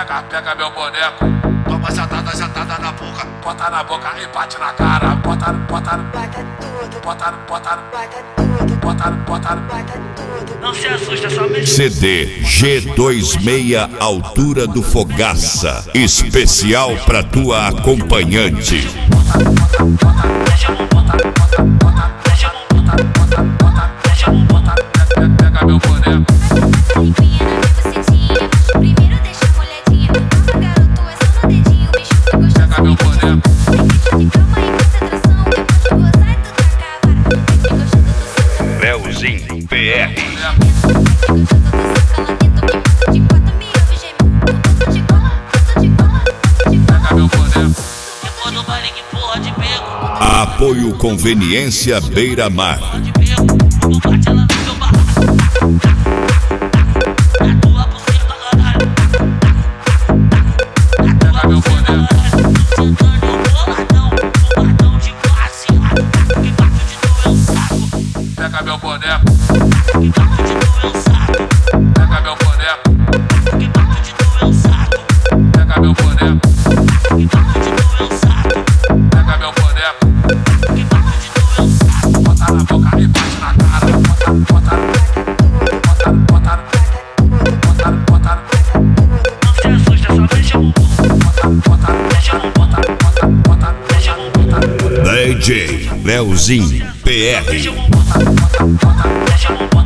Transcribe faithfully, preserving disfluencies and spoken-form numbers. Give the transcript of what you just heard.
pega, pega meu boneco. Toma sentada, sentada na boca. Bota na boca e bate na cara. Bota, bota, bota tudo. Bota, bota, bota tudo. Bota, bota, bota tudo. Não se assusta, só mexe. C D G vinte e seis Altura do Fogaça, especial pra tua acompanhante. Pega meu boneco. Primeiro deixa molhadinha. Calma, garoto, é só no dedinho. Bicho, tá gostoso. Pega meu boneco. De calma e concentração. Depois de gozar, tu taca a vara. Vem gostando do seu. Leozinho P R. Vem gostando do seu calamento. De quatro me ouve gemer. Ponto de cola, ponto de cola, ponto de cola. Pega meu boneco. Depois do baile que porra de beco. Apoio Conveniência Beira Mar. De beco, quando bate ela no meu barraco. A tua buceta, caralho. A tua buceta, caralho. Sentando o boladão. Boladão de classe. Que bato de tu é um saco. Pega meu boneco. Que bato de tu é um saco. Pega meu boneco. Que bato de tu é um saco. Pega meu boneco. Que bato de tu é um saco. Pega meu boneco. Que bato de tu é um saco. Bota na boca e bate na cara. Bota, bota, bota, bota, bota, bota, Não se assusta, só mexe o bumbum. bota, Mexe o bumbum. bota, bota, Mexe o bumbum. D J Leozinho P R. Mexe o bumbum. Mexe o bumbum.